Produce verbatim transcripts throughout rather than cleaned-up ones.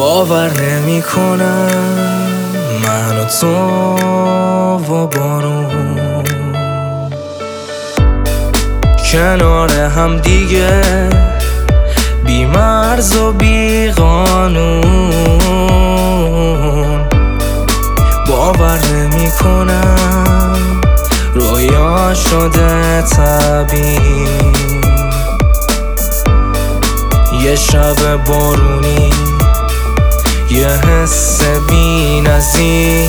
باور نمی کنم من و تو و بارون کنار هم دیگه، بی مرز و بی قانون. باور نمی کنم رویا شده طبیعی، یه شب بارونی، یه حس بی نظیر.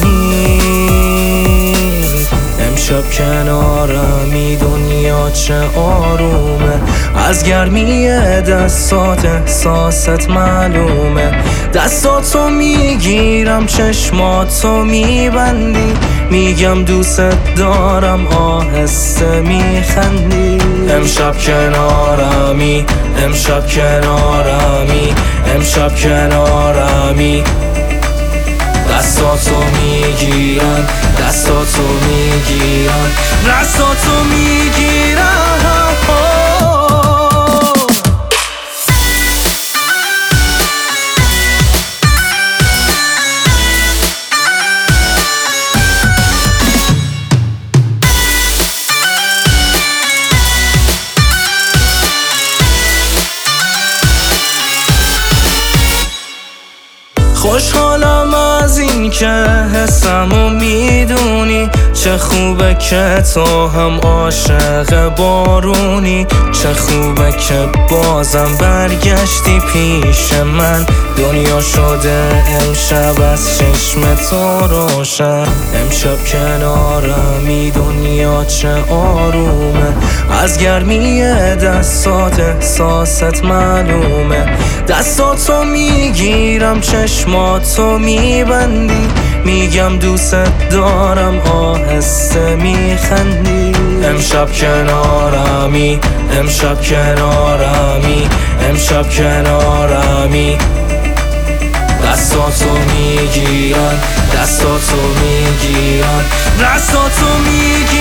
امشب کنارمی، دنیا چه آرومه، از گرمی دستات احساست معلومه. دستاتو میگیرم، چشماتو میبندی، میگم دوست دارم، آهسته میخندی. امشب کنارمی، امشب کنارمی، امشب کنارمی. دستاتو میگیرن، دستاتو میگیرن، دستاتو میگیرن. خوشحالم از این که حسمو میدونی، چه خوبه که تو هم عاشق بارونی، چه خوبه که بازم برگشتی پیش من. دنیا شده امشب از چشم تو روشن. امشب کنارمی، دنیا چه آرومه، از گرمی دستات احساست معلومه. دستاتو میگیرم، چشماتو میبندی، میگم دوست دارم، آهسته میخندی. امشب کنارمی، امشب کنارمی، امشب کنارمی. دستاتو میگیرن، دستاتو میگیرن، دستاتو میگیرن.